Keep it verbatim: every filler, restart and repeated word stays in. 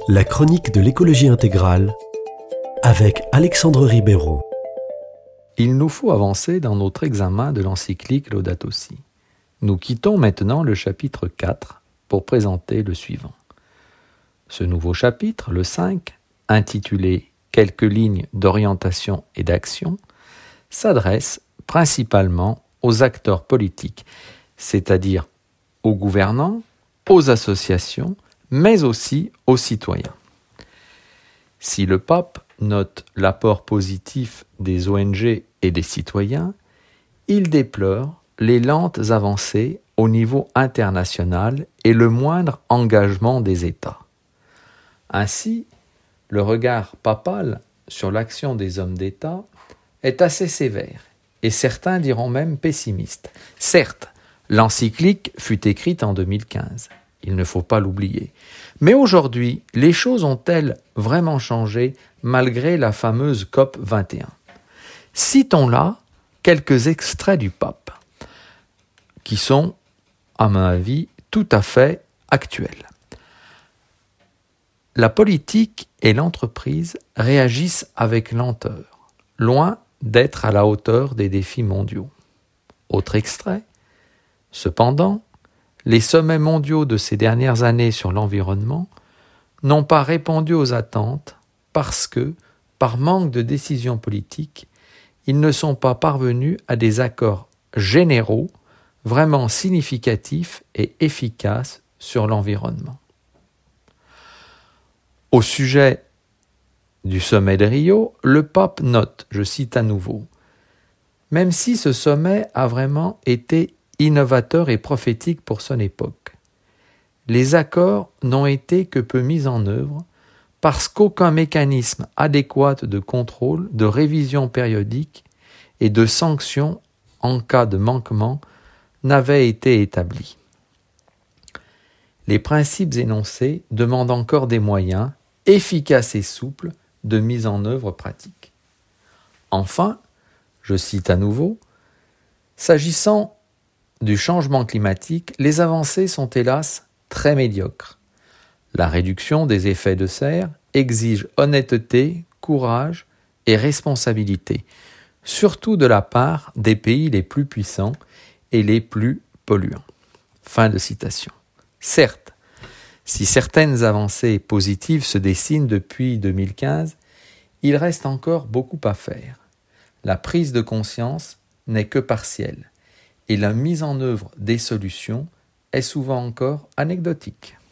La chronique de l'écologie intégrale avec Alexandre Ribeiro. Il nous faut avancer dans notre examen de l'encyclique Laudato Si. Nous quittons maintenant le chapitre quatre pour présenter le suivant. Ce nouveau chapitre, le cinq, intitulé « Quelques lignes d'orientation et d'action », s'adresse principalement aux acteurs politiques, c'est-à-dire aux gouvernants, aux associations, mais aussi aux citoyens. Si le pape note l'apport positif des O N G et des citoyens, il déplore les lentes avancées au niveau international et le moindre engagement des États. Ainsi, le regard papal sur l'action des hommes d'État est assez sévère, et certains diront même pessimiste. Certes, l'encyclique fut écrite en deux mille quinze, il ne faut pas l'oublier. Mais aujourd'hui, les choses ont-elles vraiment changé malgré la fameuse C O P vingt et un? Citons là quelques extraits du pape, qui sont, à mon avis, tout à fait actuels. La politique et l'entreprise réagissent avec lenteur, loin d'être à la hauteur des défis mondiaux. Autre extrait. Cependant, les sommets mondiaux de ces dernières années sur l'environnement n'ont pas répondu aux attentes parce que, par manque de décisions politiques, ils ne sont pas parvenus à des accords généraux vraiment significatifs et efficaces sur l'environnement. Au sujet du sommet de Rio, le pape note, je cite à nouveau, « Même si ce sommet a vraiment été innovateur et prophétique pour son époque, les accords n'ont été que peu mis en œuvre parce qu'aucun mécanisme adéquat de contrôle, de révision périodique et de sanction en cas de manquement n'avait été établi. Les principes énoncés demandent encore des moyens efficaces et souples de mise en œuvre pratique. Enfin, je cite à nouveau, s'agissant du changement climatique, les avancées sont hélas très médiocres. La réduction des effets de serre exige honnêteté, courage et responsabilité, surtout de la part des pays les plus puissants et les plus polluants. » Fin de citation. Certes, si certaines avancées positives se dessinent depuis deux mille quinze, il reste encore beaucoup à faire. La prise de conscience n'est que partielle et la mise en œuvre des solutions est souvent encore anecdotique.